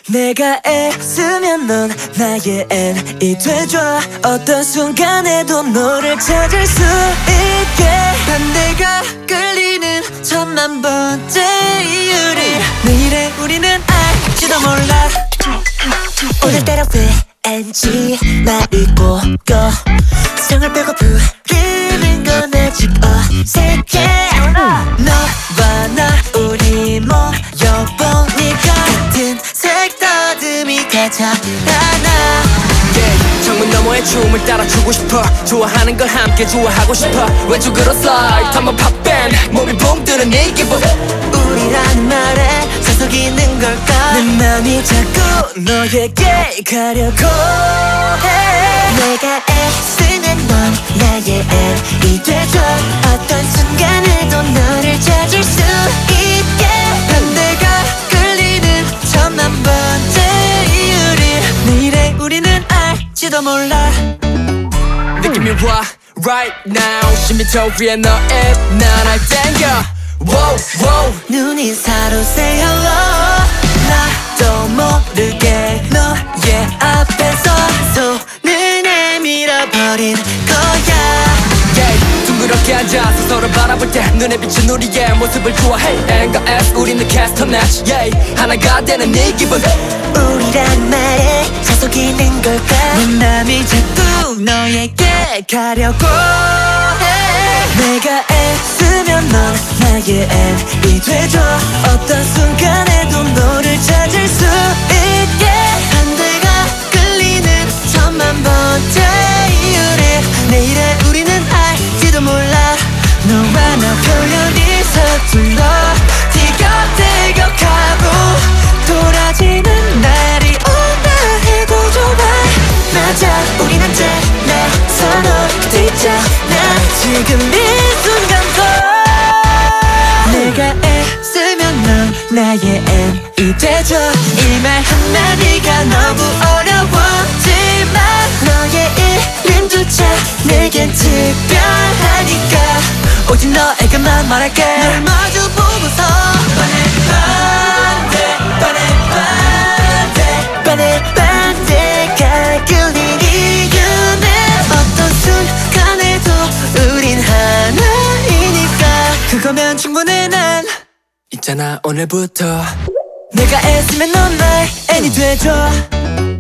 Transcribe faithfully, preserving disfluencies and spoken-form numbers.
내가 애쓰면 넌 나의 N이 돼줘. 어떤 순간에도 너를 찾을 수 있게. 반대가 끌리는 천만 번째 이유를 내일의 우리는 알지도 몰라. 오늘따라 왠지 말이 꼬여. 성을 빼고 부르는 건 아직 어색해. 너와 나 우리 모여보니까 같은 색다듬이 가장 하나. yeah, 창문 너머의 춤을 따라추고 싶어. 좋아하는 걸 함께 좋아하고 싶어. 왼쪽으로 slide 한번 팝밴 몸이 붕 뜨는 네 기분. 우리라는 말에 사석 있는 걸까. 내 맘이 자꾸 너에게 가려고 해. 내가 애쓰면 넌 나의 N이 돼줘. 어떤 순간에도 너를 찾을 수 있게. 반대가 끌리는 천만 번째 이유를 내일의 우리는 알지도 몰라. 느낌이 와 right now. 십 미터 위에 너의 나날 땡겨. wow, wow. 눈인사로 say hello. 나도 모르게 너의 앞에서 손을 내밀어 버린 거야. yeah, 둥그렇게 앉아서 서로 바라볼 때 눈에 비친 우리의 모습을 좋아해. N과 S 우리는 캐스터 match. yeah, 하나가 되는 네 기분. 우리란 말에 자석 있는 걸까. 내 맘이 자꾸 너에게 가려고 해. 내가 애쓰면 넌 나의 N이 돼줘. 어떤 순간에도 너를 찾을 수 있게. 반대가 끌리는 천만 번째 이유를 내일의 우리는 알지도 몰라. 너와 나 표현이 서툴러 티격태격하고 돌아지는 날이 온다 해도 좋아. 맞아 우린 언제나 서로 곁에 있잖아. 지금 이 순간도 내가 애쓰면 넌 나의 N이 돼줘. 이 말 한마디가 너무 어려웠지만 너의 이름조차 내겐 특별하니까 오직 너에게만 말할게. 널 마주 보고서 반대 반대 반대 반대가 끌린 이유는 어떤 순간에도 우린 하나이니까. 그거면 충분해. 난 있잖아 오늘부터 내가 애쓰면 넌 나의 N이 돼줘.